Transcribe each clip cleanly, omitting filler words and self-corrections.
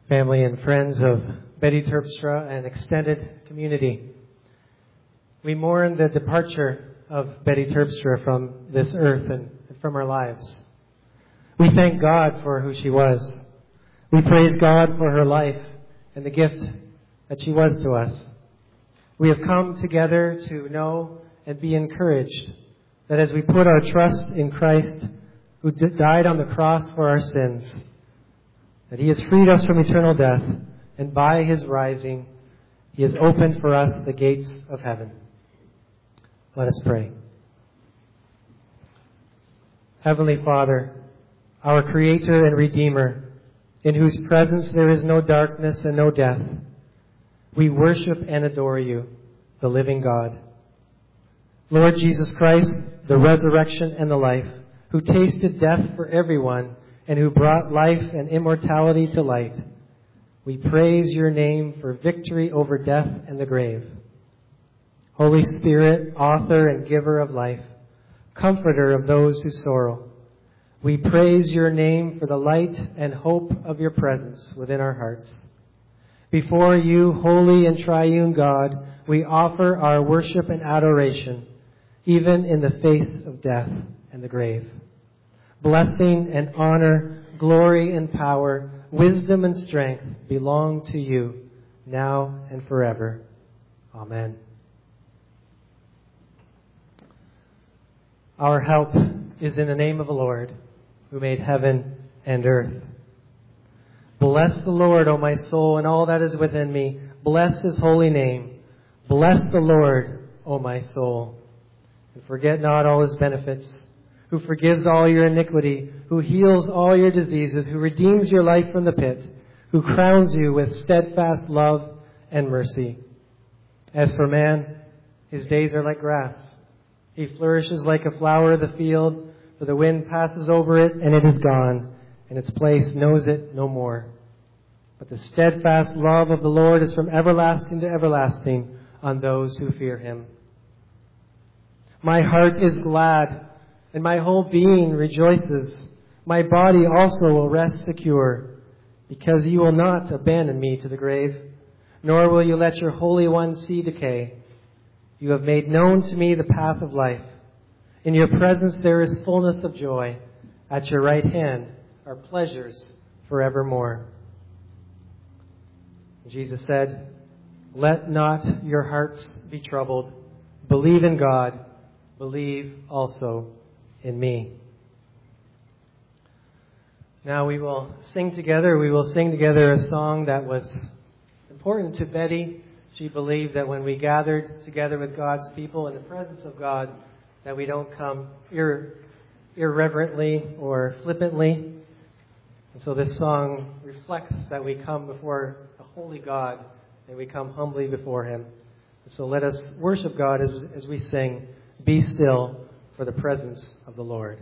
family and friends of Betty Terpstra and extended community. We mourn the departure of Betty Terpstra from this earth and from our lives. We thank God for who she was. We praise God for her life and the gift that she was to us. We have come together to know and be encouraged that as we put our trust in Christ, who died on the cross for our sins, that He has freed us from eternal death, and by His rising, He has opened for us the gates of heaven. Let us pray. Heavenly Father, our Creator and Redeemer, in whose presence there is no darkness and no death, we worship and adore You, the living God. Lord Jesus Christ, the resurrection and the life, who tasted death for everyone and who brought life and immortality to light, we praise Your name for victory over death and the grave. Holy Spirit, author and giver of life, comforter of those who sorrow, we praise Your name for the light and hope of Your presence within our hearts. Before You, holy and triune God, we offer our worship and adoration, even in the face of death and the grave. Blessing and honor, glory and power, wisdom and strength belong to You, now and forever. Amen. Our help is in the name of the Lord, who made heaven and earth. Bless the Lord, O my soul, and all that is within me. Bless His holy name. Bless the Lord, O my soul. And forget not all His benefits, who forgives all your iniquity, who heals all your diseases, who redeems your life from the pit, who crowns you with steadfast love and mercy. As for man, his days are like grass. He flourishes like a flower of the field, for the wind passes over it, and it is gone, and its place knows it no more. But the steadfast love of the Lord is from everlasting to everlasting on those who fear Him. My heart is glad, and my whole being rejoices. My body also will rest secure, because You will not abandon me to the grave, nor will You let Your Holy One see decay. You have made known to me the path of life. In Your presence there is fullness of joy. At Your right hand are pleasures forevermore. Jesus said, "Let not your hearts be troubled. Believe in God. Believe also in me." Now we will sing together. We will sing together a song that was important to Betty. She believed that when we gathered together with God's people in the presence of God, that we don't come irreverently or flippantly. And so this song reflects that we come before a holy God and we come humbly before Him. And so let us worship God as we sing, "Be Still for the Presence of the Lord."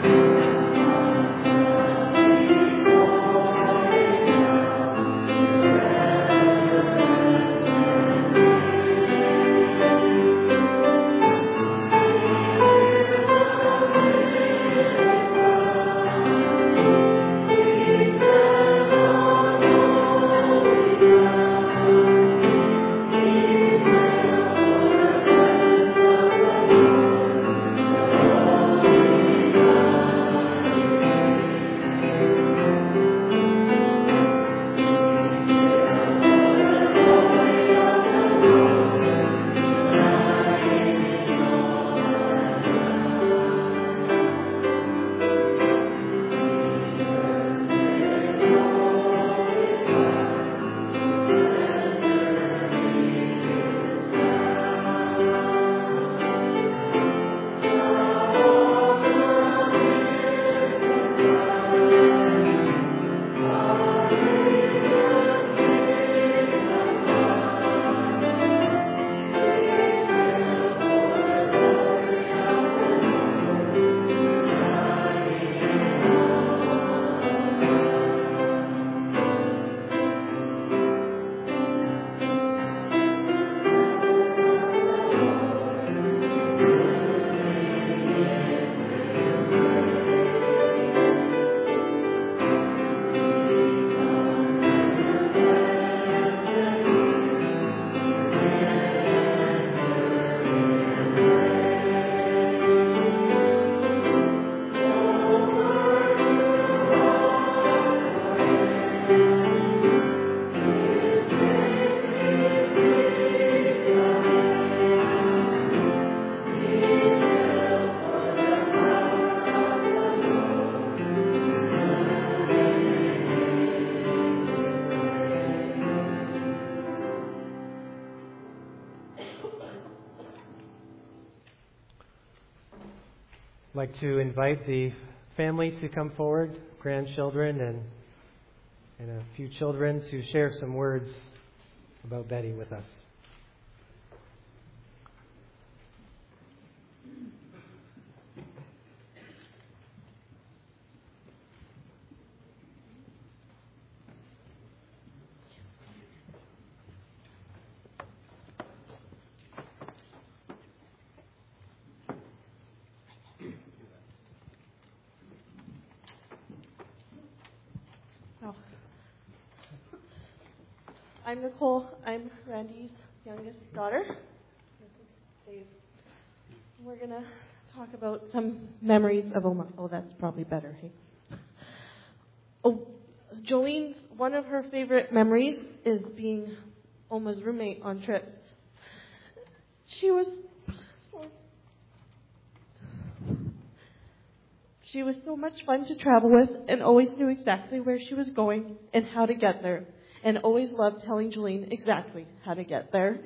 Thank you. like to invite the family to come forward, grandchildren and a few children, to share some words about Betty with us. I'm Nicole. I'm Randy's youngest daughter. This is Dave. We're going to talk about some memories of Oma. Oh, that's probably better, hey? Oh, Jolene's, one of her favorite memories is being Oma's roommate on trips. She was so much fun to travel with and always knew exactly where she was going and how to get there. And always loved telling Jolene exactly how to get there.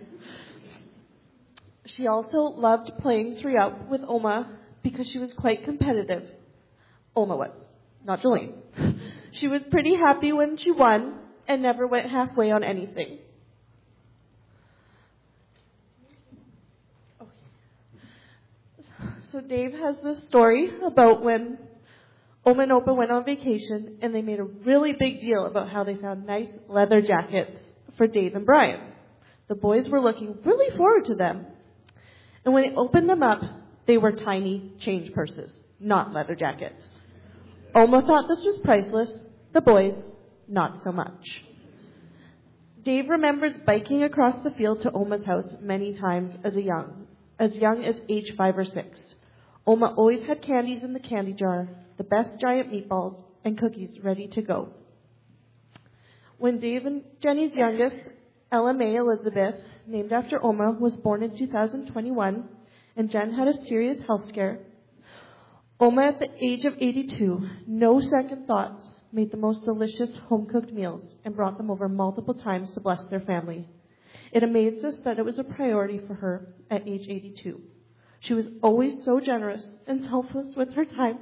She also loved playing 3-up with Oma because she was quite competitive. Oma was, not Jolene. She was pretty happy when she won and never went halfway on anything. So Dave has this story about when Oma and Opa went on vacation, and they made a really big deal about how they found nice leather jackets for Dave and Brian. The boys were looking really forward to them. And when they opened them up, they were tiny change purses, not leather jackets. Oma thought this was priceless. The boys, not so much. Dave remembers biking across the field to Oma's house many times as young as age 5 or 6. Oma always had candies in the candy jar, the best giant meatballs, and cookies ready to go. When Dave and Jenny's youngest, Ella Mae Elizabeth, named after Oma, was born in 2021, and Jen had a serious health scare, Oma, at the age of 82, no second thoughts, made the most delicious home-cooked meals and brought them over multiple times to bless their family. It amazed us that it was a priority for her at age 82. She was always so generous and selfless with her time.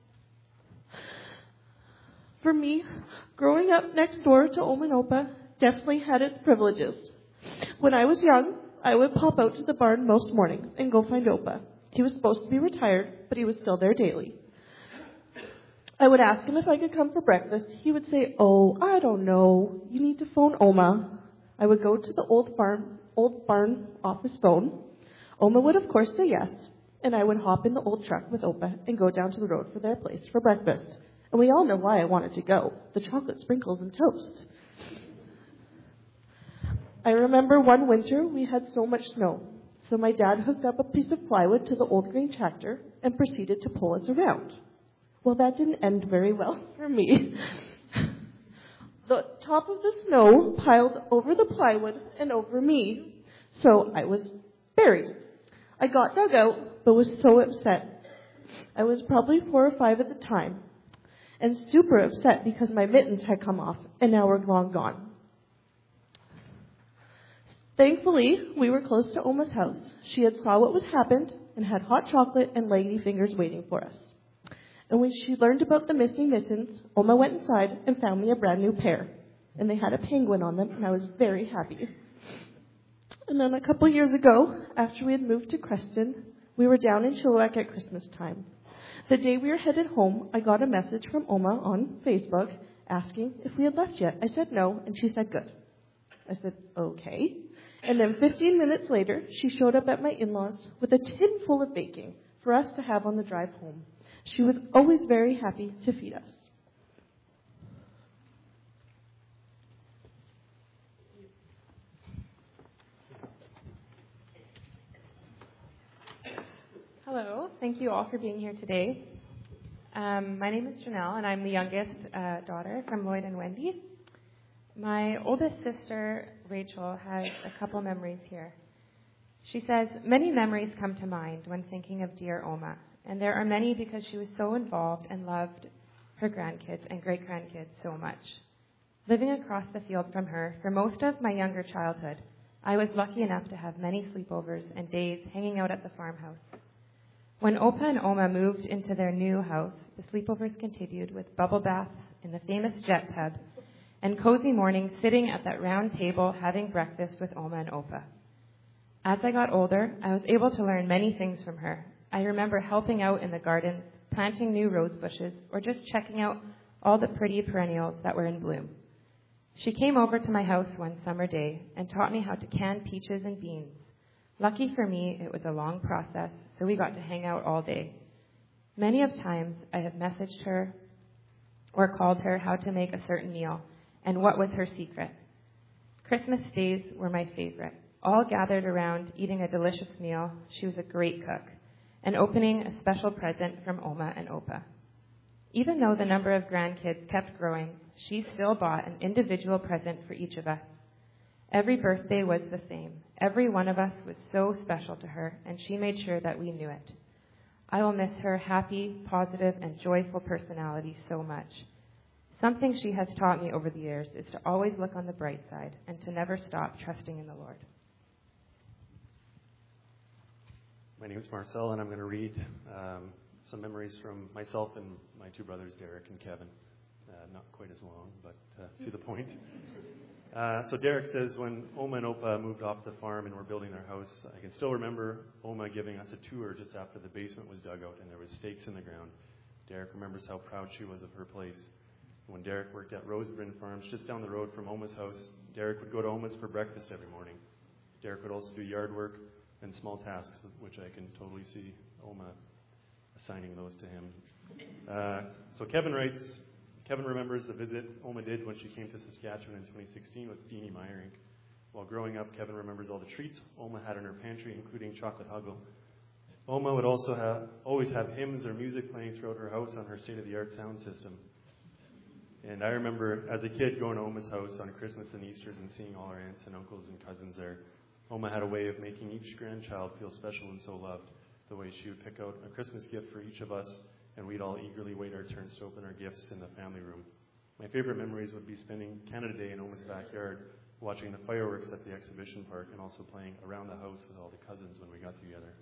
For me, growing up next door to Oma and Opa definitely had its privileges. When I was young, I would pop out to the barn most mornings and go find Opa. He was supposed to be retired, but he was still there daily. I would ask him if I could come for breakfast. He would say, "Oh, I don't know. You need to phone Oma." I would go to the old barn office phone. Oma would, of course, say yes, and I would hop in the old truck with Opa and go down to the road for their place for breakfast. And we all know why I wanted to go: the chocolate sprinkles and toast. I remember one winter we had so much snow, so my dad hooked up a piece of plywood to the old green tractor and proceeded to pull us around. Well, that didn't end very well for me. The top of the snow piled over the plywood and over me, so I was buried. I got dug out, but was so upset. I was probably 4 or 5 at the time, and super upset because my mittens had come off and now were long gone. Thankfully, we were close to Oma's house. She had saw what was happened and had hot chocolate and leggy fingers waiting for us. And when she learned about the missing mittens, Oma went inside and found me a brand new pair. And they had a penguin on them, and I was very happy. And then a couple years ago, after we had moved to Creston, we were down in Chilliwack at Christmas time. The day we were headed home, I got a message from Oma on Facebook asking if we had left yet. I said no, and she said good. I said, okay. And then 15 minutes later, she showed up at my in-laws with a tin full of baking for us to have on the drive home. She was always very happy to feed us. Hello, thank you all for being here today. My name is Janelle, and I'm the youngest daughter from Lloyd and Wendy. My oldest sister, Rachel, has a couple memories here. She says, "Many memories come to mind when thinking of dear Oma, and there are many because she was so involved and loved her grandkids and great-grandkids so much. Living across the field from her for most of my younger childhood, I was lucky enough to have many sleepovers and days hanging out at the farmhouse. When Opa and Oma moved into their new house, the sleepovers continued with bubble baths in the famous jet tub and cozy mornings sitting at that round table having breakfast with Oma and Opa. As I got older, I was able to learn many things from her. I remember helping out in the gardens, planting new rose bushes, or just checking out all the pretty perennials that were in bloom. She came over to my house one summer day and taught me how to can peaches and beans. Lucky for me, it was a long process, so we got to hang out all day. Many of times I have messaged her or called her how to make a certain meal and what was her secret. Christmas days were my favorite. All gathered around eating a delicious meal. She was a great cook, and opening a special present from Oma and Opa. Even though the number of grandkids kept growing, she still bought an individual present for each of us. Every birthday was the same. Every one of us was so special to her, and she made sure that we knew it. I will miss her happy, positive, and joyful personality so much. Something she has taught me over the years is to always look on the bright side and to never stop trusting in the Lord. My name is Marcel, and I'm going to read some memories from myself and my two brothers, Derek and Kevin. Not quite as long, but to the point. So Derek says, when Oma and Opa moved off the farm and were building their house, I can still remember Oma giving us a tour just after the basement was dug out and there was stakes in the ground. Derek remembers how proud she was of her place. When Derek worked at Rosebryn Farms, just down the road from Oma's house, Derek would go to Oma's for breakfast every morning. Derek would also do yard work and small tasks, which I can totally see Oma assigning those to him. So Kevin writes, Kevin remembers the visit Oma did when she came to Saskatchewan in 2016 with Deanie Meyerink. While growing up, Kevin remembers all the treats Oma had in her pantry, including chocolate huggle. Oma would also always have hymns or music playing throughout her house on her state-of-the-art sound system. And I remember as a kid going to Oma's house on Christmas and Easters and seeing all our aunts and uncles and cousins there. Oma had a way of making each grandchild feel special and so loved. The way she would pick out a Christmas gift for each of us, and we'd all eagerly wait our turns to open our gifts in the family room. My favorite memories would be spending Canada Day in Oma's backyard, watching the fireworks at the exhibition park, and also playing around the house with all the cousins when we got together.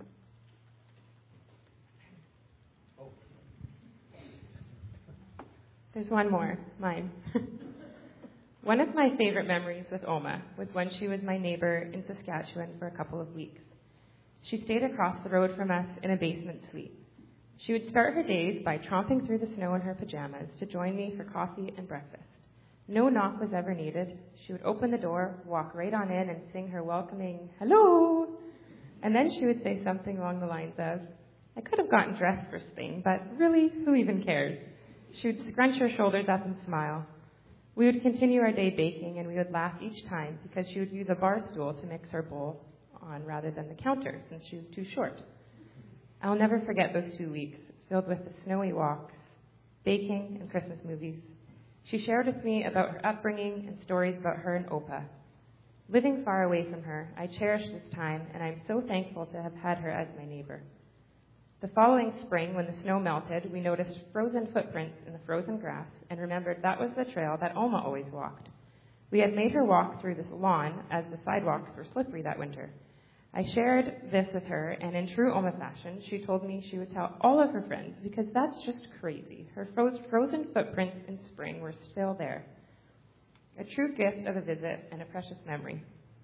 There's one more, mine. One of my favorite memories with Oma was when she was my neighbor in Saskatchewan for a couple of weeks. She stayed across the road from us in a basement suite. She would start her days by tromping through the snow in her pajamas to join me for coffee and breakfast. No knock was ever needed. She would open the door, walk right on in, and sing her welcoming, "Hello!" And then she would say something along the lines of, "I could have gotten dressed for Spain, but really, who even cares?" She would scrunch her shoulders up and smile. We would continue our day baking, and we would laugh each time because she would use a bar stool to mix her bowl on rather than the counter since she was too short. I'll never forget those 2 weeks filled with the snowy walks, baking, and Christmas movies. She shared with me about her upbringing and stories about her and Opa. Living far away from her, I cherish this time, and I'm so thankful to have had her as my neighbor. The following spring, when the snow melted, we noticed frozen footprints in the frozen grass and remembered that was the trail that Oma always walked. We had made her walk through this lawn as the sidewalks were slippery that winter. I shared this with her, and in true Oma fashion, she told me she would tell all of her friends because that's just crazy. Her frozen footprints in spring were still there. A true gift of a visit and a precious memory.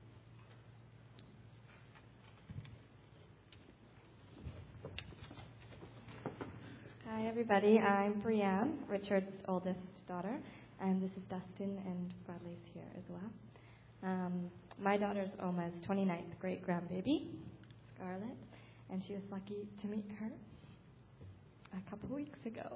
Hi, everybody. I'm Brianne, Richard's oldest daughter, and this is Dustin, and Bradley's here as well. My daughter's Oma's 29th great-grandbaby, Scarlett, and she was lucky to meet her a couple weeks ago.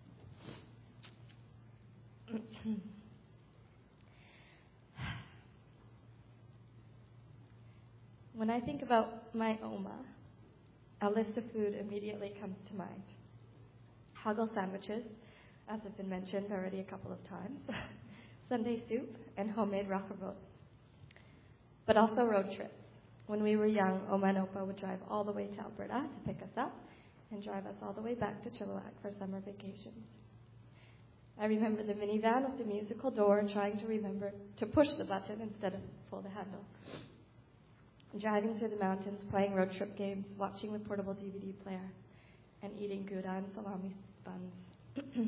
When I think about my Oma, a list of food immediately comes to mind. Huggle sandwiches, as have been mentioned already a couple of times, Sunday soup, and homemade rockerbrot. But also road trips. When we were young, Oma and Opa would drive all the way to Alberta to pick us up and drive us all the way back to Chilliwack for summer vacations. I remember the minivan with the musical door, trying to remember to push the button instead of pull the handle. driving through the mountains, playing road trip games, watching the portable DVD player, and eating Gouda and salami buns.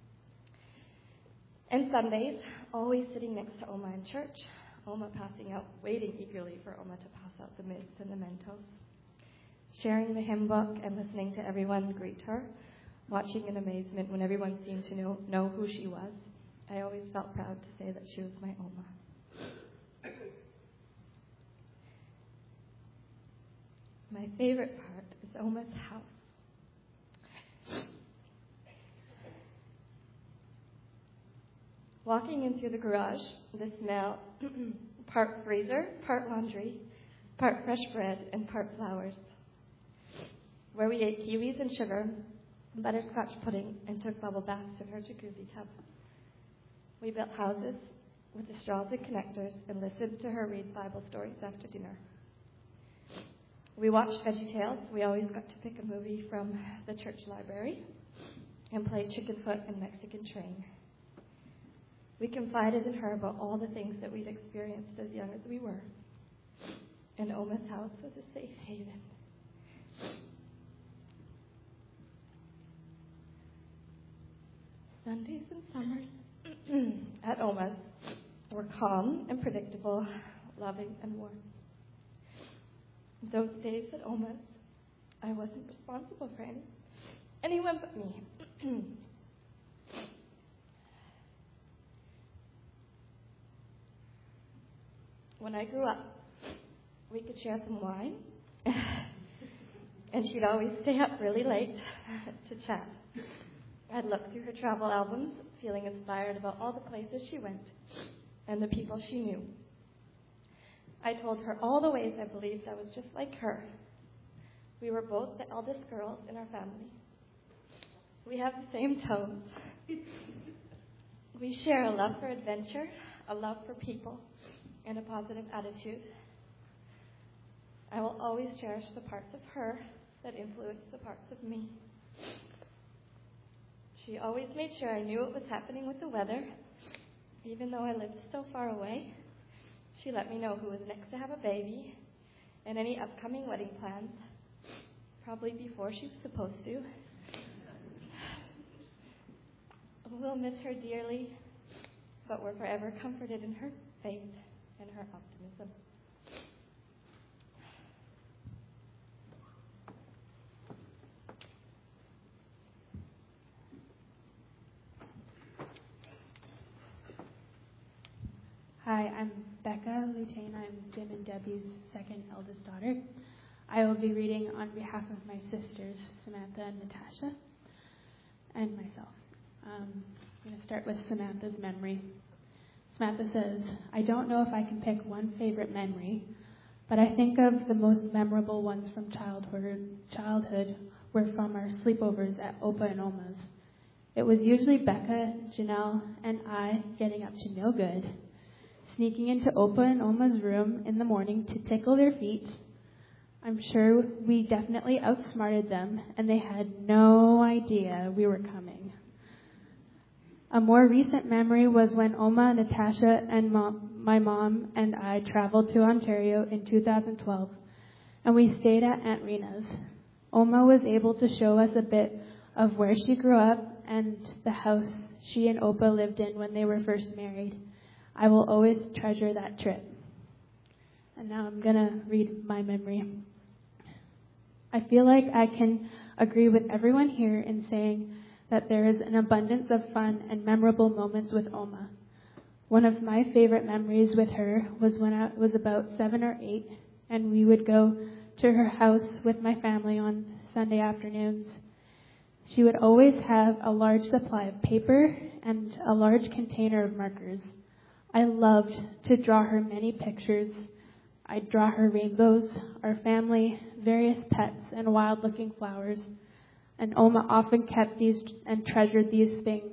And Sundays, always sitting next to Oma in church, Oma passing out, waiting eagerly for Oma to pass out the mints and the Mentos. Sharing the hymn book and listening to everyone greet her, watching in amazement when everyone seemed to know who she was. I always felt proud to say that she was my Oma. My favorite part is Oma's house. Walking in through the garage, the smell, part freezer, part laundry, part fresh bread, and part flowers. Where we ate kiwis and sugar, butterscotch pudding, and took bubble baths in her jacuzzi tub. We built houses with the straws and connectors and listened to her read Bible stories after dinner. We watched VeggieTales. We always got to pick a movie from the church library and play Chickenfoot and Mexican Train. We confided in her about all the things that we'd experienced as young as we were. And Oma's house was a safe haven. Sundays and summers at Oma's were calm and predictable, loving and warm. Those days at Oma's, I wasn't responsible for anyone but me. When I grew up, we could share some wine, and she'd always stay up really late to chat. I'd look through her travel albums, feeling inspired about all the places she went and the people she knew. I told her all the ways I believed I was just like her. We were both the eldest girls in our family. We have the same toes. We share a love for adventure, a love for people, and a positive attitude. I will always cherish the parts of her that influence the parts of me. She always made sure I knew what was happening with the weather. Even though I lived so far away, she let me know who was next to have a baby and any upcoming wedding plans, probably before she was supposed to. We'll miss her dearly, but we're forever comforted in her faith and her optimism. Hi, I'm Becca Lutain. I'm Jim and Debbie's second eldest daughter. I will be reading on behalf of my sisters, Samantha and Natasha, and myself. I'm going to start with Samantha's memory. Samantha says, I don't know if I can pick one favorite memory, but I think of the most memorable ones from childhood were from our sleepovers at Opa and Oma's. It was usually Becca, Janelle, and I getting up to no good, sneaking into Opa and Oma's room in the morning to tickle their feet. I'm sure we definitely outsmarted them, and they had no idea we were coming. A more recent memory was when Oma, Natasha, and my mom and I traveled to Ontario in 2012, and we stayed at Aunt Rena's. Oma was able to show us a bit of where she grew up and the house she and Opa lived in when they were first married. I will always treasure that trip. And now I'm going to read my memory. I feel like I can agree with everyone here in saying that there is an abundance of fun and memorable moments with Oma. One of my favorite memories with her was when I was about 7 or 8, and we would go to her house with my family on Sunday afternoons. She would always have a large supply of paper and a large container of markers. I loved to draw her many pictures. I'd draw her rainbows, our family, various pets, and wild-looking flowers. And Oma often kept these and treasured these things.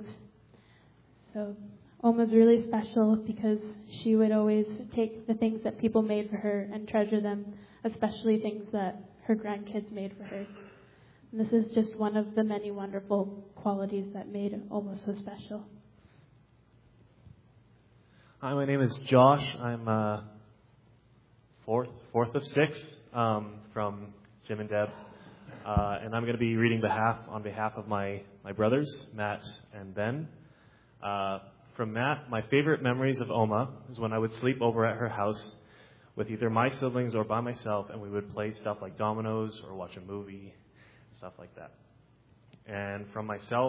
So Oma's really special because she would always take the things that people made for her and treasure them, especially things that her grandkids made for her. And this is just one of the many wonderful qualities that made Oma so special. Hi, my name is Josh. I'm fourth of six from Jim and Deb. And I'm going to be reading on behalf of my brothers, Matt and Ben. From Matt, my favorite memories of Oma is when I would sleep over at her house with either my siblings or by myself, and we would play stuff like dominoes or watch a movie, stuff like that. And from myself,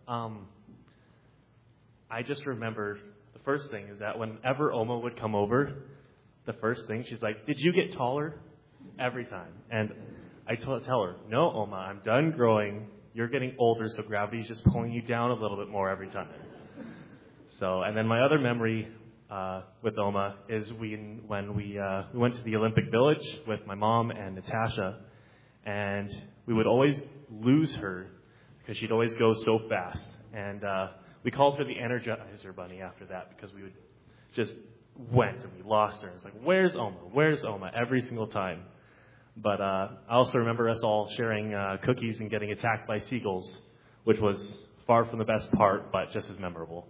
I just remember the first thing is that whenever Oma would come over, the first thing, she's like, "Did you get taller?" Every time. And I tell her, "No, Oma, I'm done growing. You're getting older, so gravity's just pulling you down a little bit more every time." So, and then my other memory with Oma is when we went to the Olympic Village with my mom and Natasha, and we would always lose her because she'd always go so fast. And we called her the Energizer Bunny after that because we would just went and we lost her. It's like, "Where's Oma? Where's Oma?" every single time. But I also remember us all sharing cookies and getting attacked by seagulls, which was far from the best part, but just as memorable.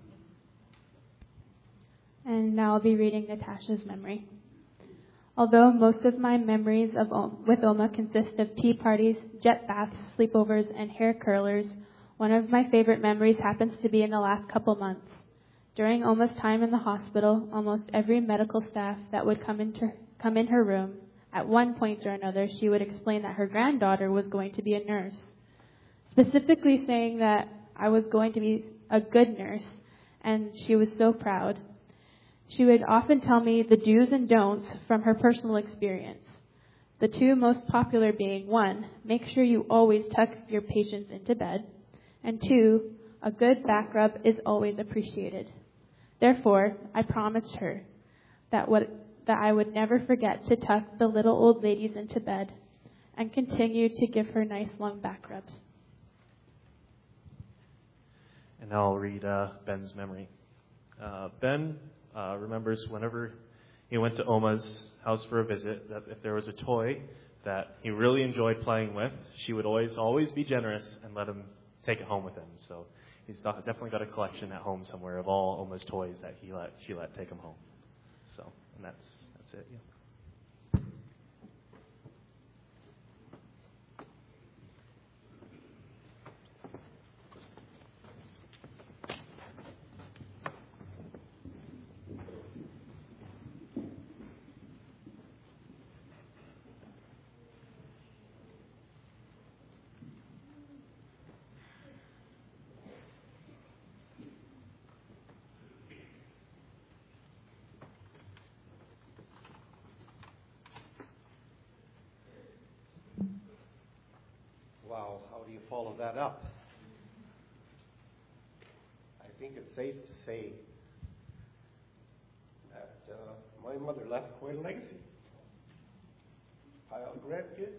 And now I'll be reading Natasha's memory. Although most of my memories with Oma consist of tea parties, jet baths, sleepovers, and hair curlers, one of my favorite memories happens to be in the last couple months. During Oma's time in the hospital, almost every medical staff that would come in her room, at one point or another, she would explain that her granddaughter was going to be a nurse, specifically saying that I was going to be a good nurse, and she was so proud. She would often tell me the do's and don'ts from her personal experience. The two most popular being, 1, make sure you always tuck your patients into bed, and 2, a good back rub is always appreciated. Therefore, I promised her that I would never forget to tuck the little old ladies into bed and continue to give her nice long back rubs. And now I'll read Ben's memory. Ben remembers whenever he went to Oma's house for a visit, that if there was a toy that he really enjoyed playing with, she would always be generous and let him take it home with him. So he's definitely got a collection at home somewhere of all Oma's toys that she let take him home. So, and that's it. Yeah. Wow, how do you follow that up? I think it's safe to say that my mother left quite a legacy. Pile of grandkids.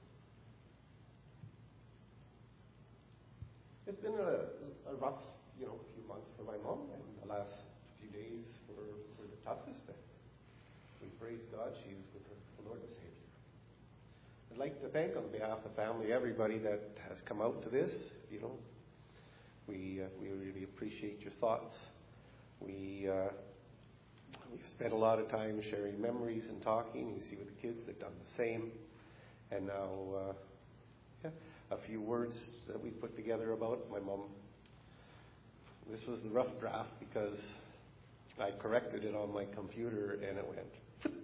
It's been a rough, few months for my mom, and the last few days were the toughest. We praise God, she's with the Lord and Savior. I'd like to thank on behalf of the family everybody that has come out to this. We really appreciate your thoughts. We've spent a lot of time sharing memories and talking. You see with the kids, they've done the same. And now, a few words that we put together about my mom. This was the rough draft because I corrected it on my computer and it went.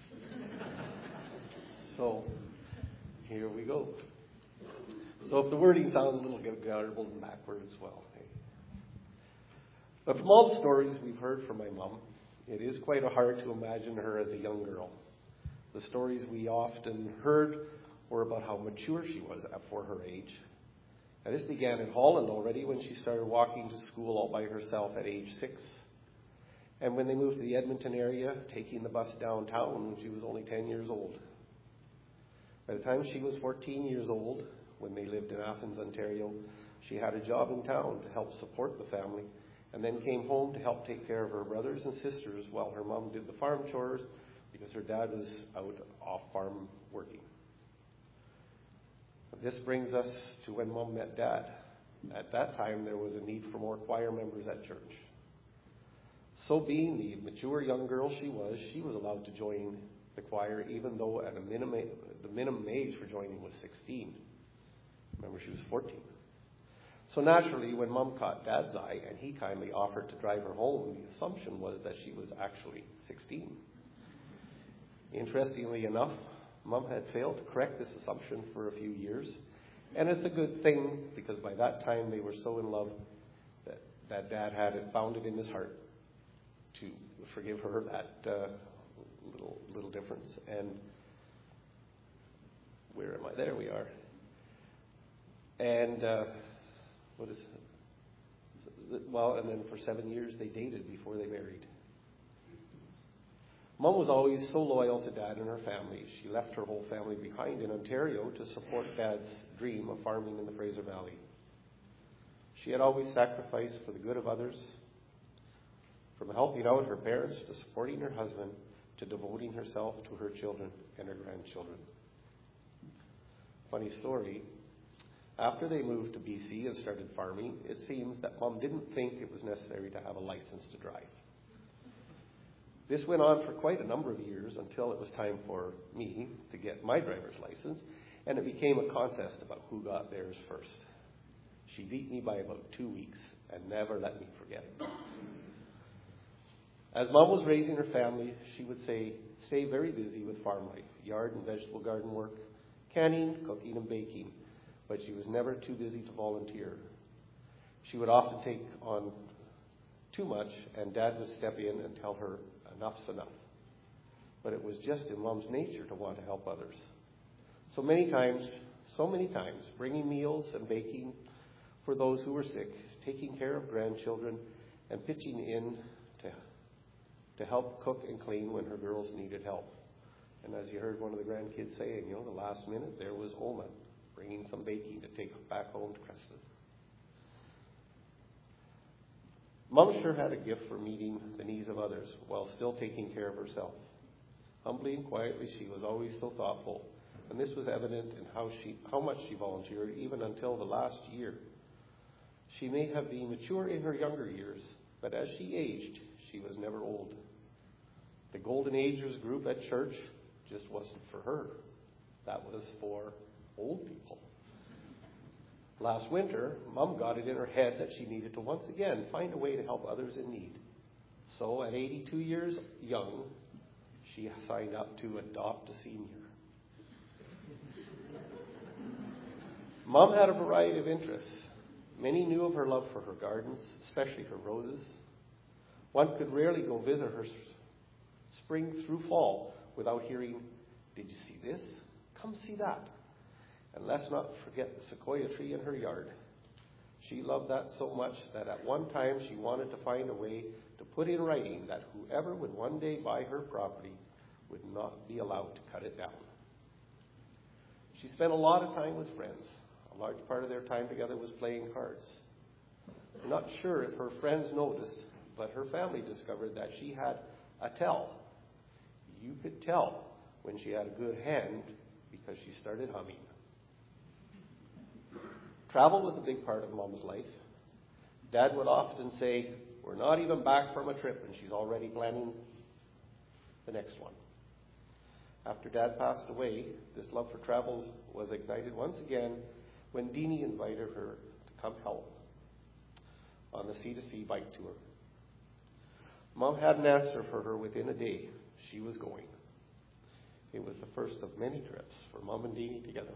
So here we go. So if the wording sounds a little garbled and backwards, well, hey. But from all the stories we've heard from my mom, it is quite hard to imagine her as a young girl. The stories we often heard were about how mature she was for her age. Now, this began in Holland already when she started walking to school all by herself at age 6. And when they moved to the Edmonton area, taking the bus downtown when she was only 10 years old. By the time she was 14 years old, when they lived in Athens, Ontario, she had a job in town to help support the family, and then came home to help take care of her brothers and sisters while her mom did the farm chores because her dad was out off farm working. This brings us to when Mom met Dad. At that time, there was a need for more choir members at church. So being the mature young girl she was allowed to join the choir, even though at the minimum age for joining was 16. Remember, she was 14. So naturally, when Mom caught Dad's eye and he kindly offered to drive her home, the assumption was that she was actually 16. Interestingly enough, Mom had failed to correct this assumption for a few years. And it's a good thing, because by that time they were so in love that Dad had it found it in his heart to forgive her that little difference. And where am I? There we are. And and then for 7 years they dated before they married. Mom was always so loyal to Dad and her family. She left her whole family behind in Ontario to support Dad's dream of farming in the Fraser Valley. She had always sacrificed for the good of others, from helping out her parents to supporting her husband to devoting herself to her children and her grandchildren. Funny story, after they moved to BC and started farming, it seems that Mom didn't think it was necessary to have a license to drive. This went on for quite a number of years until it was time for me to get my driver's license, and it became a contest about who got theirs first. She beat me by about 2 weeks and never let me forget it. As Mom was raising her family, she would stay very busy with farm life, yard and vegetable garden work, canning, cooking, and baking, but she was never too busy to volunteer. She would often take on too much, and Dad would step in and tell her enough's enough. But it was just in Mom's nature to want to help others. So many times, bringing meals and baking for those who were sick, taking care of grandchildren, and pitching in to help cook and clean when her girls needed help. And as you heard one of the grandkids saying, the last minute there was Oma bringing some baking to take back home to Creston. Mom sure had a gift for meeting the needs of others while still taking care of herself. Humbly and quietly, she was always so thoughtful, and this was evident in how much she volunteered even until the last year. She may have been mature in her younger years, but as she aged, she was never old. The Golden Agers group at church just wasn't for her. That was for old people. Last winter, Mom got it in her head that she needed to once again find a way to help others in need. So at 82 years young, she signed up to adopt a senior. Mom had a variety of interests. Many knew of her love for her gardens, especially her roses. One could rarely go visit her spring through fall without hearing, "Did you see this? Come see that." And let's not forget the sequoia tree in her yard. She loved that so much that at one time she wanted to find a way to put in writing that whoever would one day buy her property would not be allowed to cut it down. She spent a lot of time with friends. A large part of their time together was playing cards. I'm not sure if her friends noticed, but her family discovered that she had a tell. You could tell when she had a good hand because she started humming. Travel was a big part of Mom's life. Dad would often say, "We're not even back from a trip," and she's already planning the next one. After Dad passed away, this love for travel was ignited once again when Deanie invited her to come help on the C2C bike tour. Mom had an answer for her within a day. She was going. It was the first of many trips for Mom and Deanie together.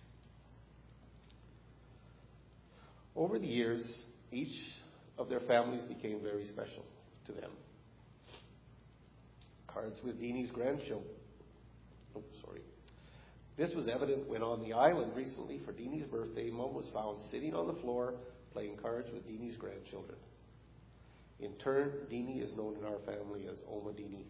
Over the years, each of their families became very special to them. Cards with Deanie's grandchildren. This was evident when on the island recently for Deanie's birthday, Mom was found sitting on the floor playing cards with Deanie's grandchildren. In turn, Deanie is known in our family as Oma Deanie.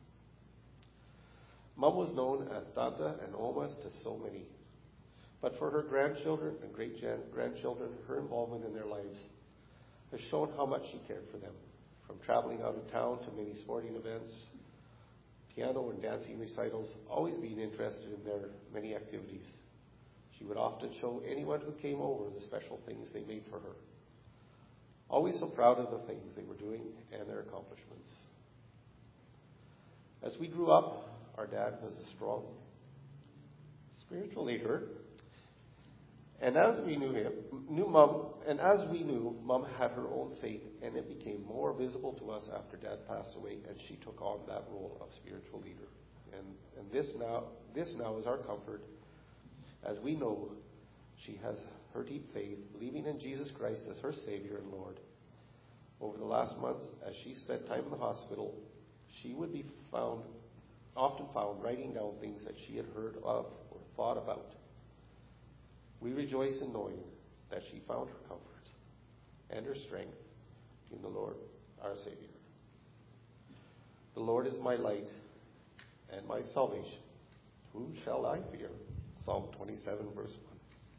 Mom was known as Tata and Oma to so many. But for her grandchildren and great-grandchildren, her involvement in their lives has shown how much she cared for them, from traveling out of town to many sporting events, piano and dancing recitals, always being interested in their many activities. She would often show anyone who came over the special things they made for her. Always so proud of the things they were doing and their accomplishments. As we grew up, our dad was a strong spiritual leader. And as we knew Mom had her own faith, and it became more visible to us after Dad passed away, and she took on that role of spiritual leader. And this now is our comfort, as we know she has her deep faith, believing in Jesus Christ as her Savior and Lord. Over the last months, as she spent time in the hospital, she would be often found writing down things that she had heard of or thought about. We rejoice in knowing that she found her comfort and her strength in the Lord, our Savior. The Lord is my light and my salvation. Whom shall I fear? Psalm 27, verse 1.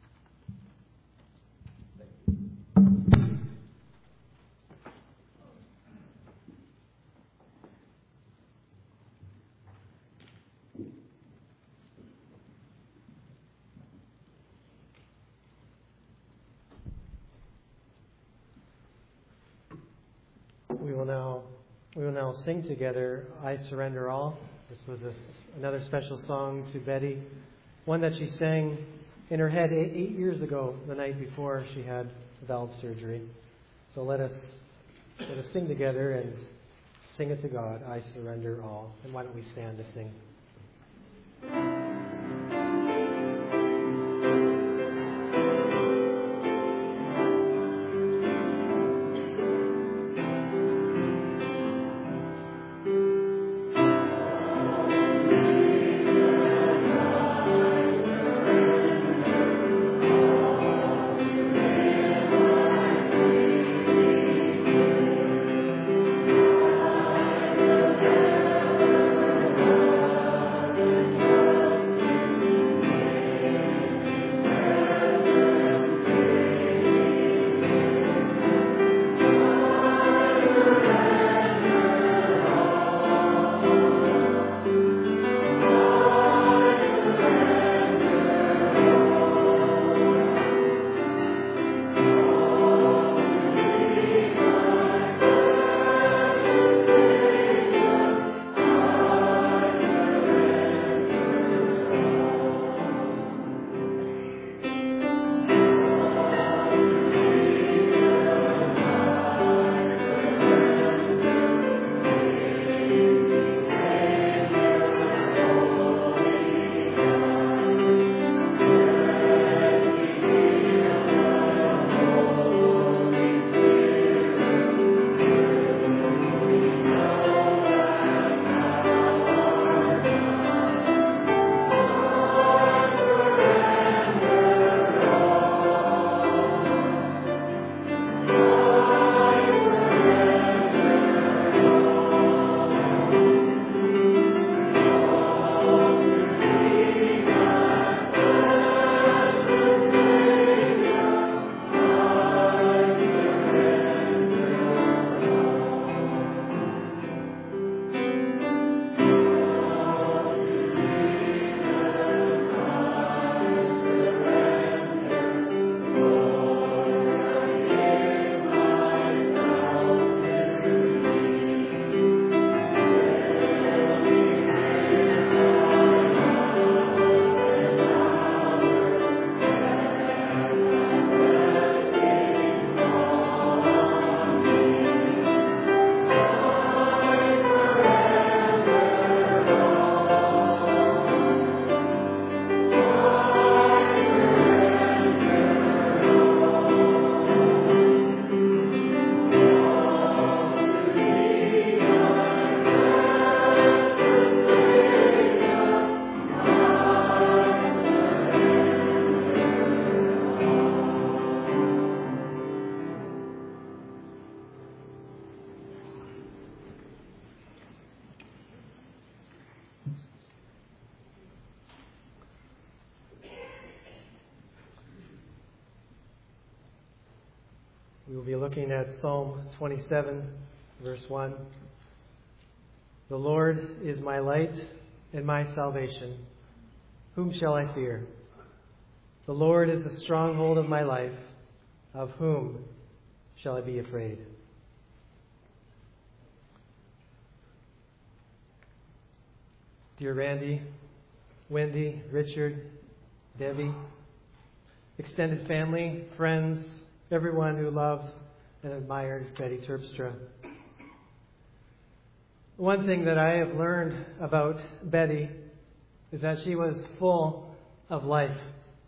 We will now sing together, I Surrender All. This was another special song to Betty, one that she sang in her head 8 years ago, the night before she had valve surgery. So let us sing together and sing it to God, I Surrender All. And why don't we stand to sing? We will be looking at Psalm 27, verse 1. The Lord is my light and my salvation. Whom shall I fear? The Lord is the stronghold of my life. Of whom shall I be afraid? dear Randy, Wendy, Richard, Debbie, extended family, friends, everyone who loved and admired Betty Terpstra. One thing that I have learned about Betty is that she was full of life.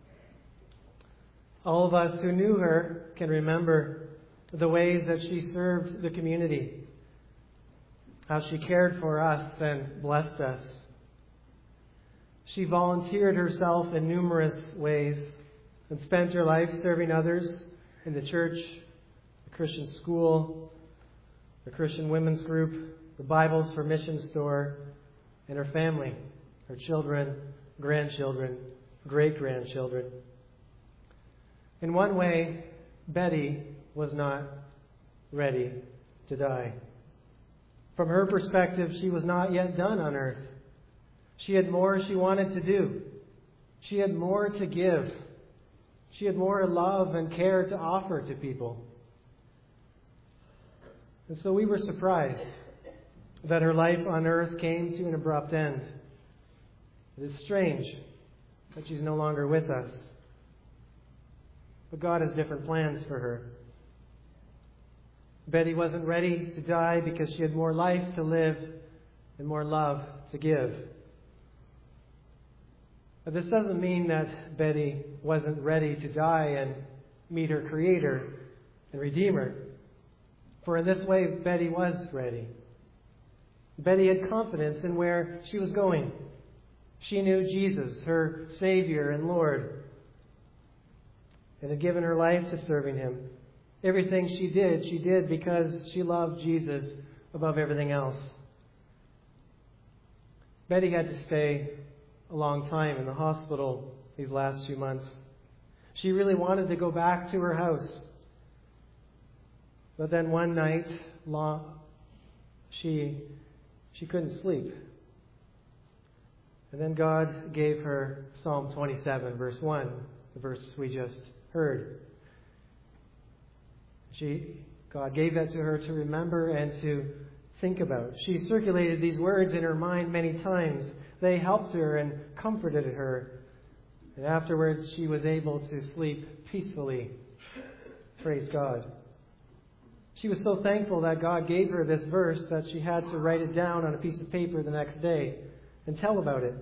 All of us who knew her can remember the ways that she served the community, how she cared for us and blessed us. She volunteered herself in numerous ways and spent her life serving others in the church, the Christian school, the Christian women's group, the Bibles for Mission store, and her family, her children, grandchildren, great-grandchildren. In one way, Betty was not ready to die. From her perspective, she was not yet done on earth. She had more she wanted to do. She had more to give. She had more love and care to offer to people. And so we were surprised that her life on earth came to an abrupt end. It is strange that she's no longer with us. But God has different plans for her. Betty wasn't ready to die because she had more life to live and more love to give. But this doesn't mean that Betty wasn't ready to die and meet her Creator and Redeemer. For in this way, Betty was ready. Betty had confidence in where she was going. She knew Jesus, her Savior and Lord, and had given her life to serving Him. Everything she did because she loved Jesus above everything else. Betty had to stay a long time in the hospital these last few months. She really wanted to go back to her house. But then one night, she couldn't sleep. And then God gave her Psalm 27, verse 1, the verse we just heard. God gave that to her to remember and to think about. She circulated these words in her mind many times. They helped her and comforted her. And afterwards, she was able to sleep peacefully. Praise God. She was so thankful that God gave her this verse that she had to write it down on a piece of paper the next day and tell about it.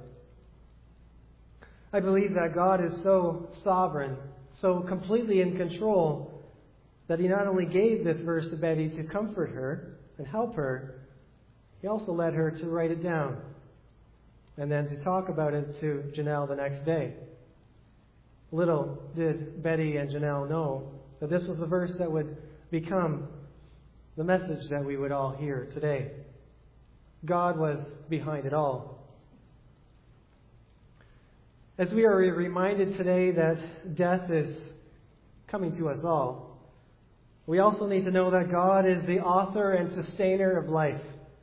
I believe that God is so sovereign, so completely in control, that He not only gave this verse to Betty to comfort her and help her, He also led her to write it down and then to talk about it to Janelle the next day. Little did Betty and Janelle know that this was the verse that would become the message that we would all hear today. God was behind it all. As we are reminded today that death is coming to us all, we also need to know that God is the author and sustainer of life.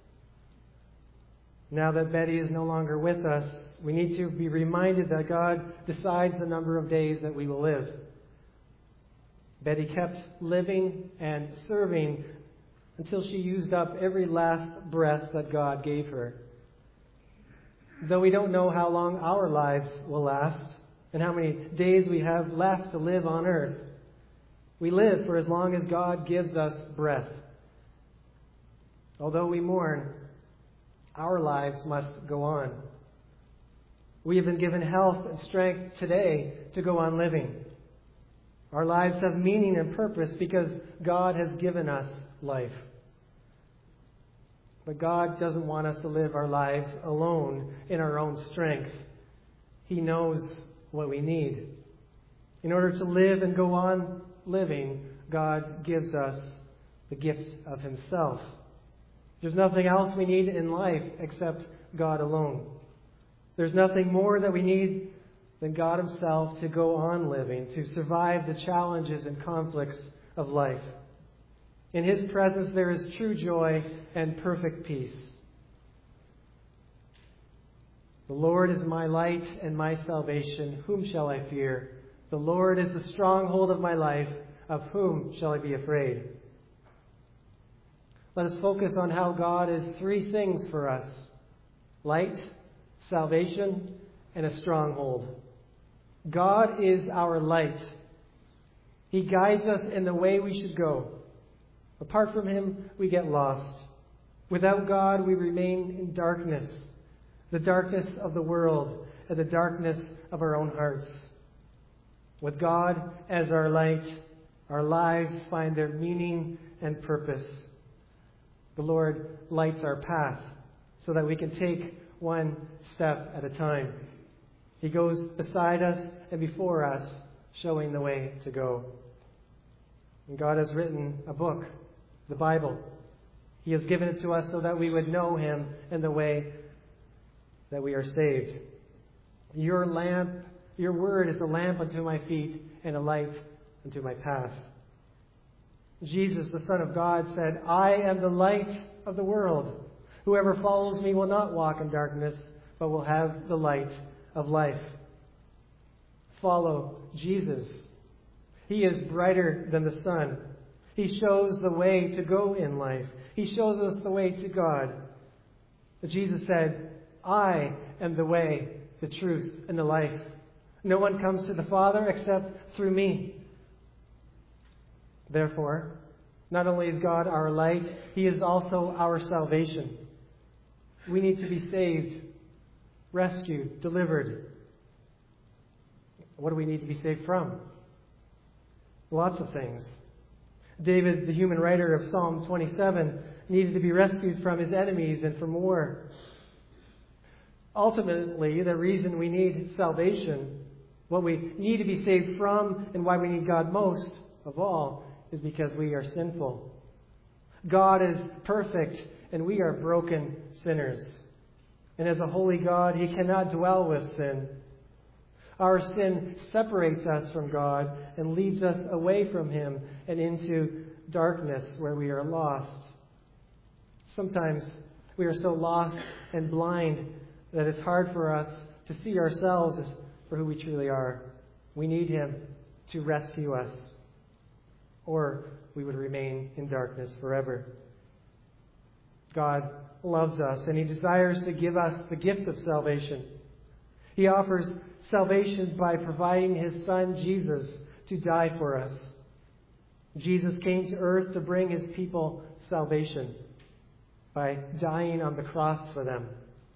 Now that Betty is no longer with us, we need to be reminded that God decides the number of days that we will live. Betty kept living and serving until she used up every last breath that God gave her. Though we don't know how long our lives will last and how many days we have left to live on earth, we live for as long as God gives us breath. Although we mourn, our lives must go on. We have been given health and strength today to go on living. Our lives have meaning and purpose because God has given us life. But God doesn't want us to live our lives alone in our own strength. He knows what we need. In order to live and go on living, God gives us the gift of Himself. There's nothing else we need in life except God alone. There's nothing more that we need than God Himself to go on living, to survive the challenges and conflicts of life. In His presence there is true joy and perfect peace. The Lord is my light and my salvation. Whom shall I fear? The Lord is the stronghold of my life. Of whom shall I be afraid? Let us focus on how God is three things for us: light, salvation, and a stronghold. God is our light. He guides us in the way we should go. Apart from Him, we get lost. Without God, we remain in darkness, the darkness of the world and the darkness of our own hearts. With God as our light, our lives find their meaning and purpose. The Lord lights our path so that we can take one step at a time. He goes beside us and before us, showing the way to go. And God has written a book, the Bible. He has given it to us so that we would know Him in the way that we are saved. Your word is a lamp unto my feet and a light unto my path. Jesus, the Son of God, said, I am the light of the world. Whoever follows me will not walk in darkness, but will have the light of life. Follow Jesus. He is brighter than the sun. He shows the way to go in life. He shows us the way to God. But Jesus said, I am the way, the truth, and the life. No one comes to the Father except through me. Therefore, not only is God our light, He is also our salvation. We need to be saved, rescued, delivered. What do we need to be saved from? Lots of things. David, the human writer of Psalm 27, needed to be rescued from his enemies and from war. Ultimately, the reason we need salvation, what we need to be saved from, and why we need God most of all, is because we are sinful. God is perfect, and we are broken sinners. And as a holy God, He cannot dwell with sin. Our sin separates us from God and leads us away from Him and into darkness where we are lost. Sometimes we are so lost and blind that it's hard for us to see ourselves for who we truly are. We need Him to rescue us, or we would remain in darkness forever. God loves us, and He desires to give us the gift of salvation. He offers salvation by providing His Son, Jesus, to die for us. Jesus came to earth to bring His people salvation by dying on the cross for them.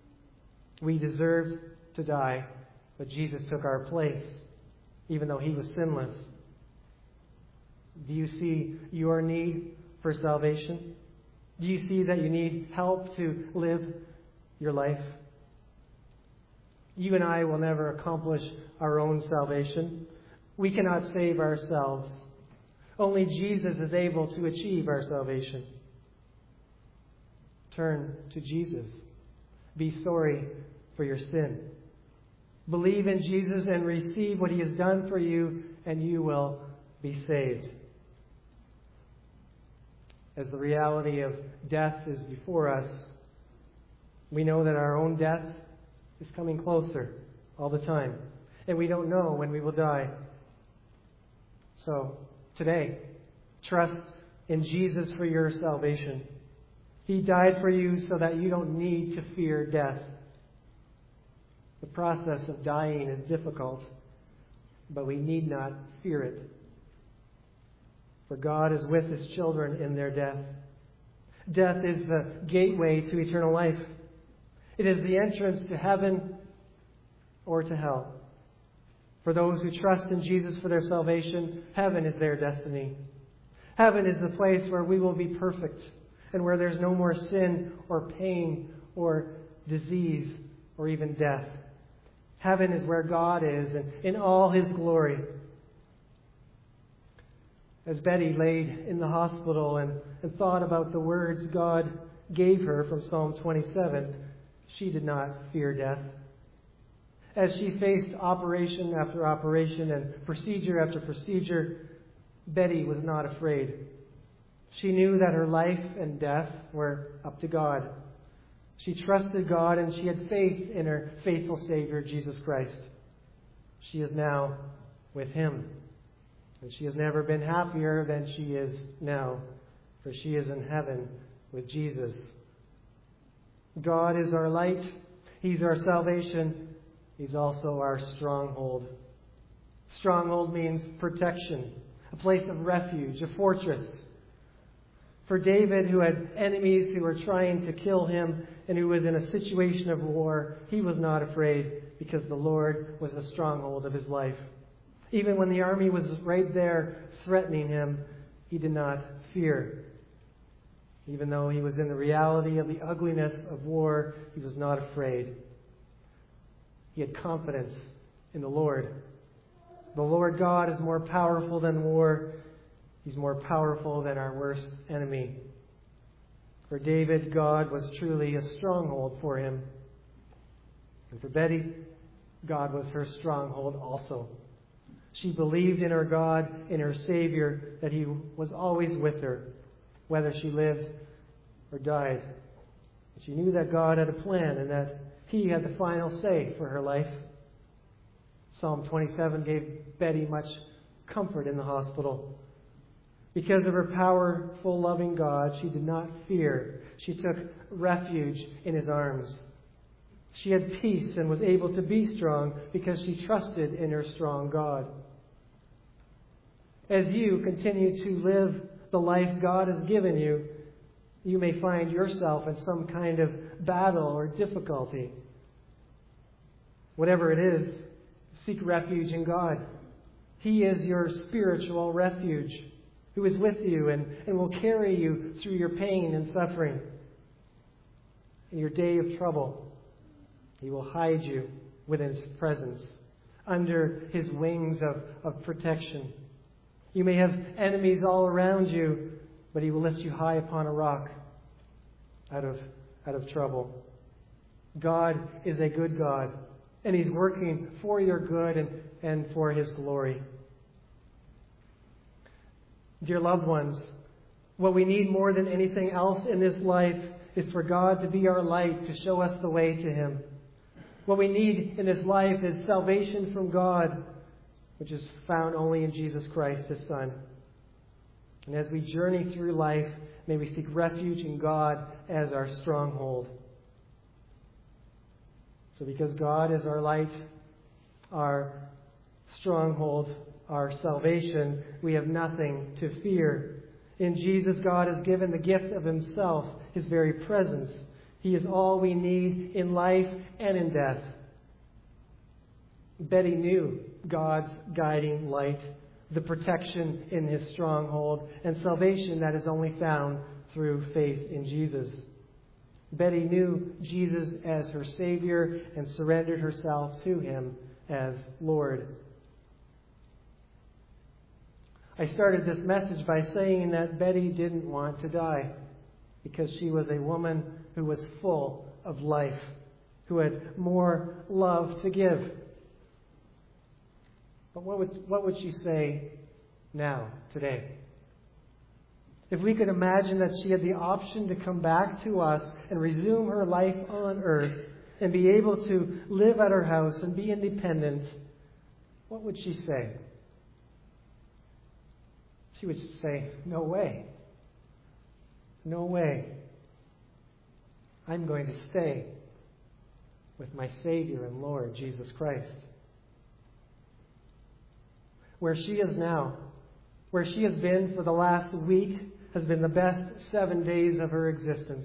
We deserved to die, but Jesus took our place, even though He was sinless. Do you see your need for salvation? Do you see that you need help to live your life? You and I will never accomplish our own salvation. We cannot save ourselves. Only Jesus is able to achieve our salvation. Turn to Jesus. Be sorry for your sin. Believe in Jesus and receive what He has done for you, and you will be saved. As the reality of death is before us, we know that our own death is coming closer all the time. And we don't know when we will die. So, today, trust in Jesus for your salvation. He died for you so that you don't need to fear death. The process of dying is difficult, but we need not fear it. For God is with His children in their death. Death is the gateway to eternal life. It is the entrance to heaven or to hell. For those who trust in Jesus for their salvation, heaven is their destiny. Heaven is the place where we will be perfect and where there's no more sin or pain or disease or even death. Heaven is where God is and in all His glory. As Betty laid in the hospital and thought about the words God gave her from Psalm 27, she did not fear death. As she faced operation after operation and procedure after procedure, Betty was not afraid. She knew that her life and death were up to God. She trusted God and she had faith in her faithful Savior, Jesus Christ. She is now with Him. And she has never been happier than she is now, for she is in heaven with Jesus. God is our light. He's our salvation. He's also our stronghold. Stronghold means protection, a place of refuge, a fortress. For David, who had enemies who were trying to kill him and who was in a situation of war, he was not afraid because the Lord was the stronghold of his life. Even when the army was right there threatening him, he did not fear. Even though he was in the reality of the ugliness of war, he was not afraid. He had confidence in the Lord. The Lord God is more powerful than war. He's more powerful than our worst enemy. For David, God was truly a stronghold for him. And for Betty, God was her stronghold also. She believed in her God, in her Savior, that He was always with her, whether she lived or died. She knew that God had a plan and that He had the final say for her life. Psalm 27 gave Betty much comfort in the hospital. Because of her powerful, loving God, she did not fear. She took refuge in His arms. She had peace and was able to be strong because she trusted in her strong God. As you continue to live the life God has given you, you may find yourself in some kind of battle or difficulty. Whatever it is, seek refuge in God. He is your spiritual refuge, who is with you and will carry you through your pain and suffering. In your day of trouble, He will hide you within His presence, under His wings of protection. You may have enemies all around you, but He will lift you high upon a rock out of trouble. God is a good God, and He's working for your good and for His glory. Dear loved ones, what we need more than anything else in this life is for God to be our light, to show us the way to Him. What we need in this life is salvation from God, which is found only in Jesus Christ, His Son. And as we journey through life, may we seek refuge in God as our stronghold. So because God is our light, our stronghold, our salvation, we have nothing to fear. In Jesus, God has given the gift of Himself, His very presence. He is all we need in life and in death. Betty knew God's guiding light, the protection in His stronghold, and salvation that is only found through faith in Jesus. Betty knew Jesus as her Savior and surrendered herself to Him as Lord. I started this message by saying that Betty didn't want to die because she was a woman who was full of life, who had more love to give. But what would she say now, today? If we could imagine that she had the option to come back to us and resume her life on earth and be able to live at her house and be independent, what would she say? She would say, "No way. No way. I'm going to stay with my Savior and Lord, Jesus Christ." Where she is now, where she has been for the last week, has been the best 7 days of her existence.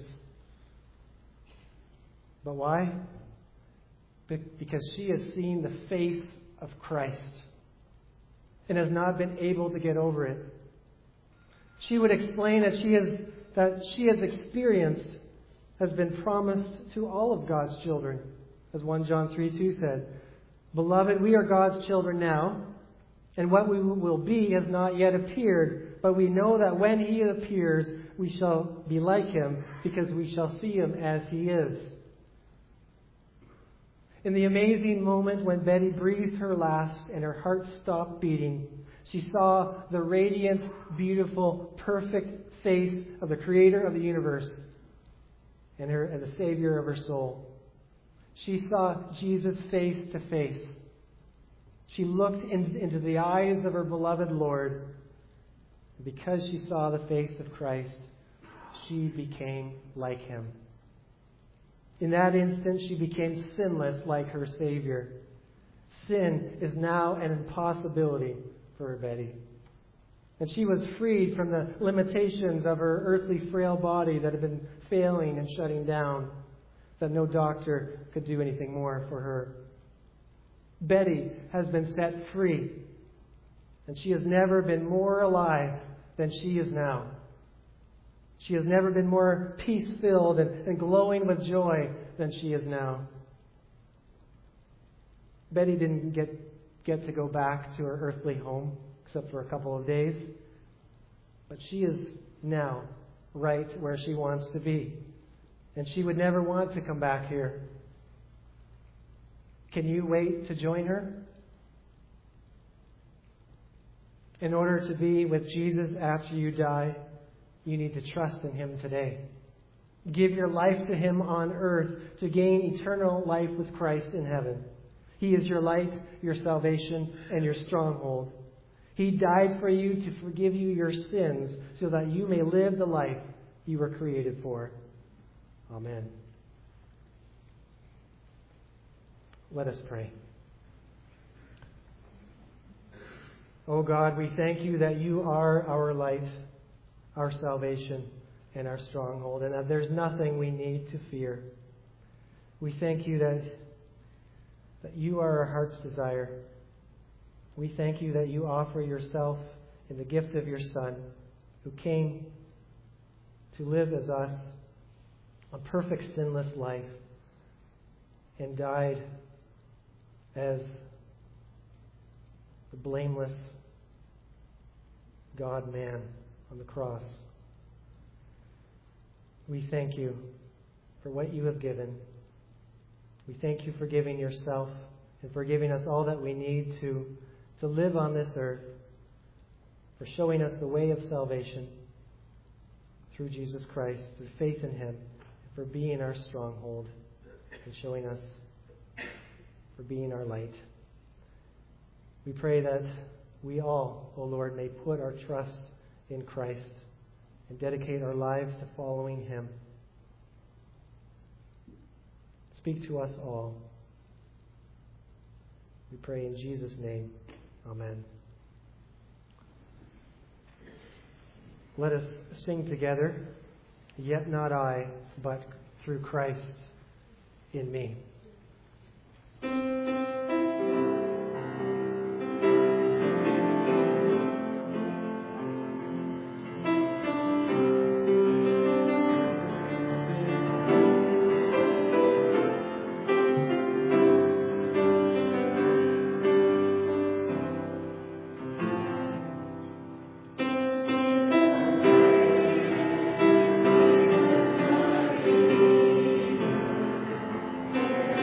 But why? Because she has seen the face of Christ and has not been able to get over it. She would explain that she has experienced has been promised to all of God's children. As 1 John 3:2 said, "Beloved, we are God's children now, and what we will be has not yet appeared, but we know that when He appears, we shall be like Him, because we shall see Him as He is." In the amazing moment when Betty breathed her last and her heart stopped beating, she saw the radiant, beautiful, perfect face of the Creator of the universe and the Savior of her soul. She saw Jesus face to face. She looked into the eyes of her beloved Lord. And because she saw the face of Christ, she became like Him. In that instant, she became sinless like her Savior. Sin is now an impossibility for Betty. And she was freed from the limitations of her earthly frail body that had been failing and shutting down, that no doctor could do anything more for her. Betty has been set free, and she has never been more alive than she is now. She has never been more peace-filled and glowing with joy than she is now. Betty didn't get to go back to her earthly home, except for a couple of days. But she is now right where she wants to be. And she would never want to come back here. Can you wait to join her? In order to be with Jesus after you die, you need to trust in Him today. Give your life to Him on earth to gain eternal life with Christ in heaven. He is your light, your salvation, and your stronghold. He died for you to forgive you your sins so that you may live the life you were created for. Amen. Let us pray. Oh God, we thank you that you are our light, our salvation, and our stronghold, and that there's nothing we need to fear. We thank you that you are our heart's desire. We thank you that you offer yourself in the gift of your Son, who came to live as us a perfect sinless life and died as the blameless God-man on the cross. We thank you for what you have given. We thank you for giving yourself and for giving us all that we need to live on this earth, for showing us the way of salvation through Jesus Christ, through faith in Him, and for being our stronghold and showing us, for being our light. We pray that we all, O Lord, may put our trust in Christ and dedicate our lives to following Him. Speak to us all. We pray in Jesus' name. Amen. Let us sing together, Yet Not I, but Through Christ in Me. Thank you.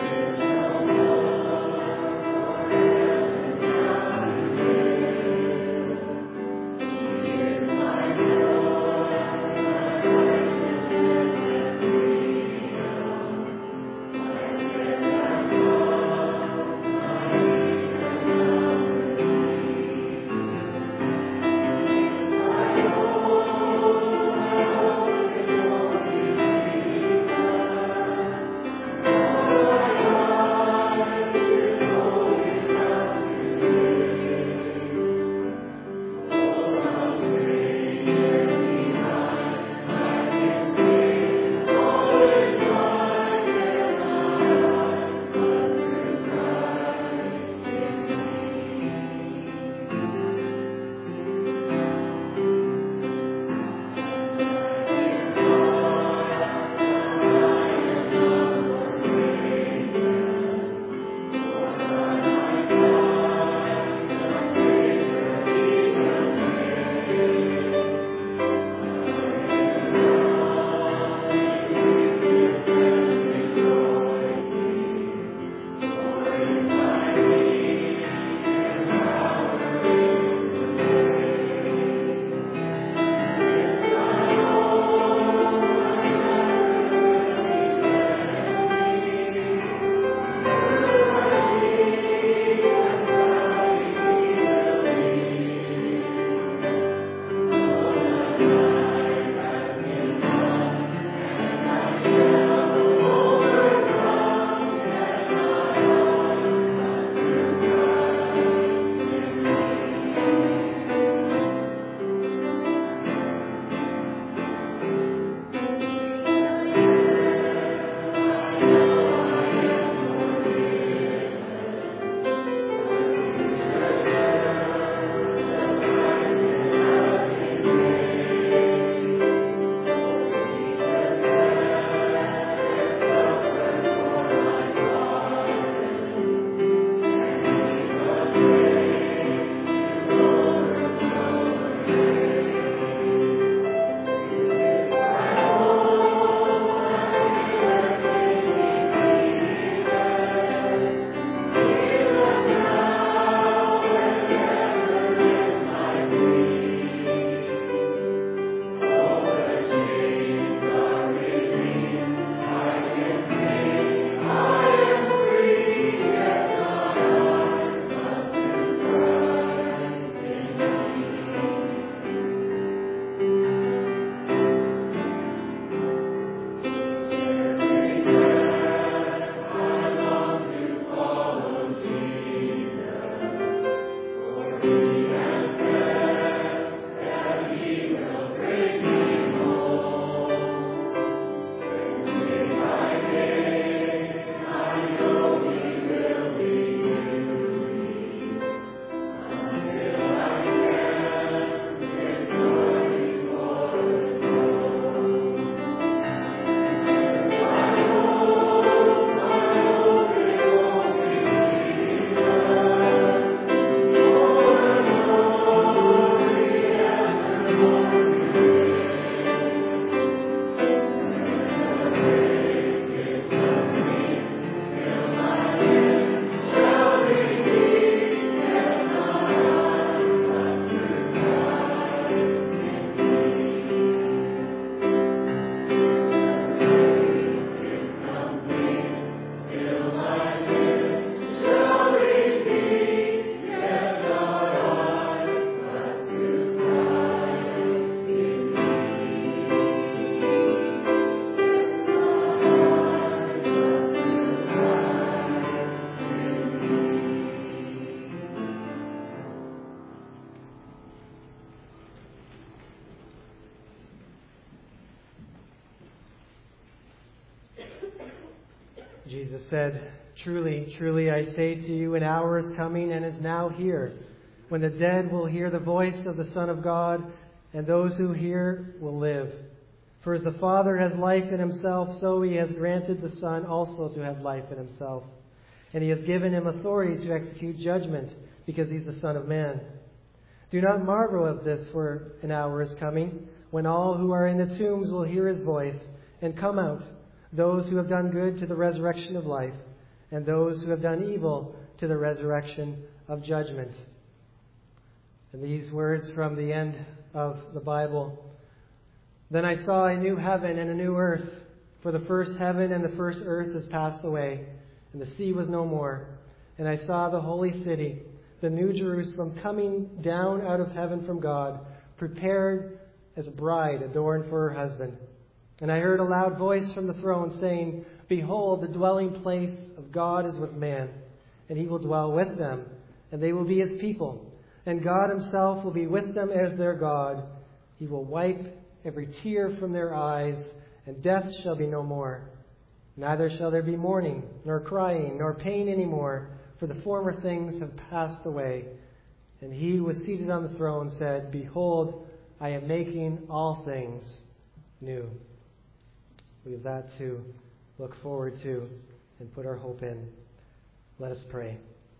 Jesus said, "Truly, truly, I say to you, an hour is coming and is now here, when the dead will hear the voice of the Son of God, and those who hear will live. For as the Father has life in himself, so he has granted the Son also to have life in himself. And he has given him authority to execute judgment, because he's the Son of Man. Do not marvel at this, for an hour is coming, when all who are in the tombs will hear his voice and come out, those who have done good to the resurrection of life, and those who have done evil to the resurrection of judgment." And these words from the end of the Bible. "Then I saw a new heaven and a new earth, for the first heaven and the first earth has passed away, and the sea was no more. And I saw the holy city, the new Jerusalem, coming down out of heaven from God, prepared as a bride adorned for her husband. And I heard a loud voice from the throne saying, 'Behold, the dwelling place of God is with man, and he will dwell with them, and they will be his people. And God himself will be with them as their God. He will wipe every tear from their eyes, and death shall be no more. Neither shall there be mourning, nor crying, nor pain any more, for the former things have passed away.' And he who was seated on the throne said, 'Behold, I am making all things new.'" We have that to look forward to and put our hope in. Let us pray.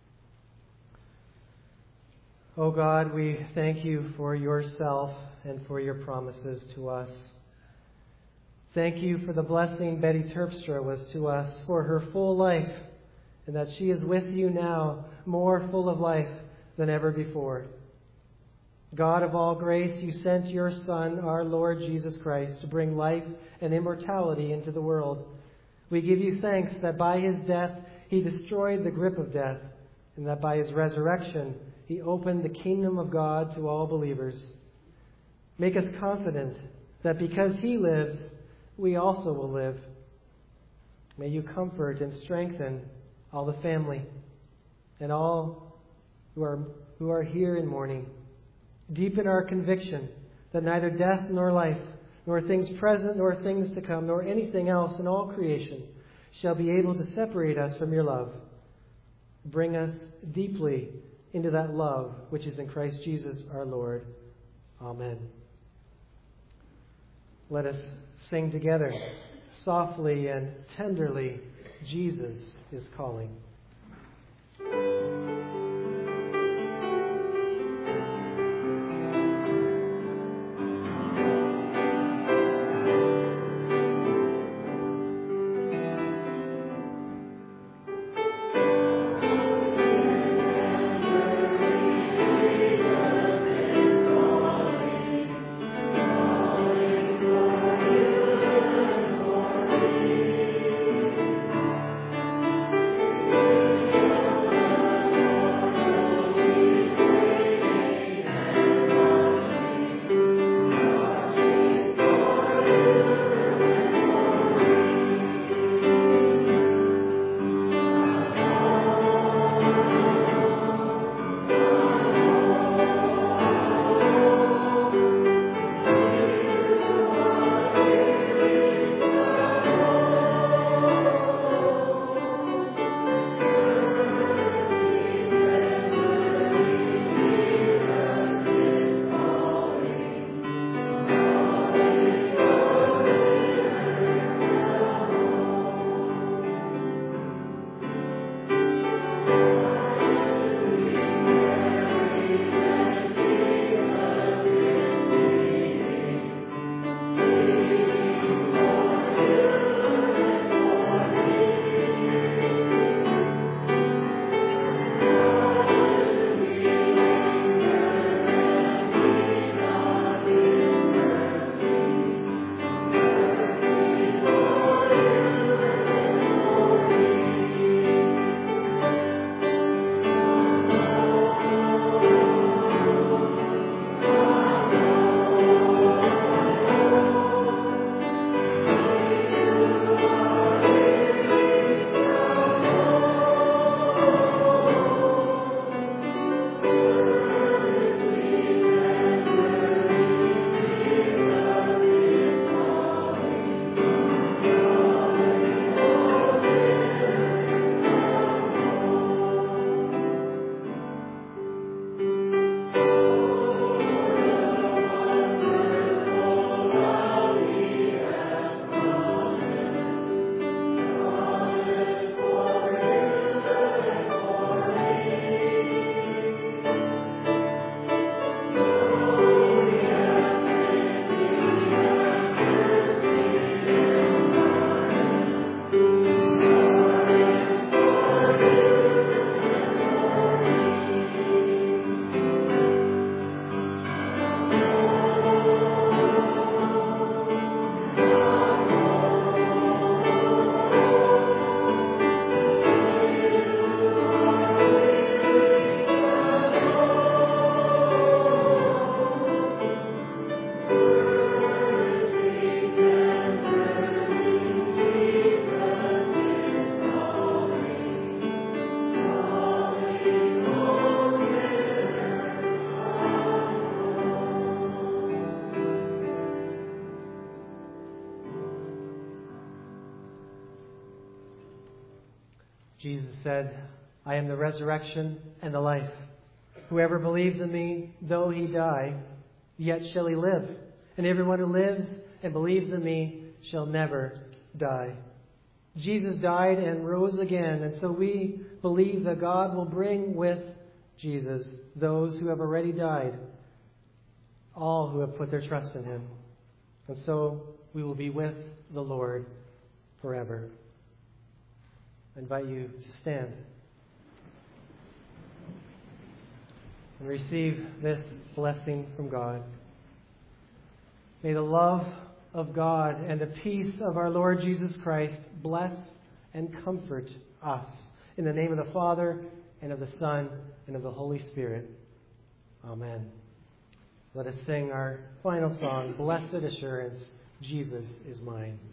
Oh God, we thank you for yourself and for your promises to us. Thank you for the blessing Betty Terpstra was to us for her full life, and that she is with you now, more full of life than ever before. God of all grace, you sent your Son, our Lord Jesus Christ, to bring life and immortality into the world. We give you thanks that by his death he destroyed the grip of death, and that by his resurrection he opened the kingdom of God to all believers. Make us confident that because he lives, we also will live. May you comfort and strengthen all the family and all who are here in mourning. Deepen our conviction that neither death nor life, nor things present nor things to come, nor anything else in all creation shall be able to separate us from your love. Bring us deeply into that love which is in Christ Jesus our Lord. Amen. Let us sing together, softly and tenderly, "Jesus is calling." Thank you. Jesus said, I am the resurrection and the life. Whoever believes in me, though he die, yet shall he live. And everyone who lives and believes in me shall never die. Jesus died and rose again, and so we believe that God will bring with Jesus those who have already died, all who have put their trust in him. And so we will be with the Lord forever. I invite you to stand and receive this blessing from God. May the love of God and the peace of our Lord Jesus Christ bless and comfort us. In the name of the Father, and of the Son, and of the Holy Spirit. Amen. Let us sing our final song, Blessed Assurance, Jesus is Mine.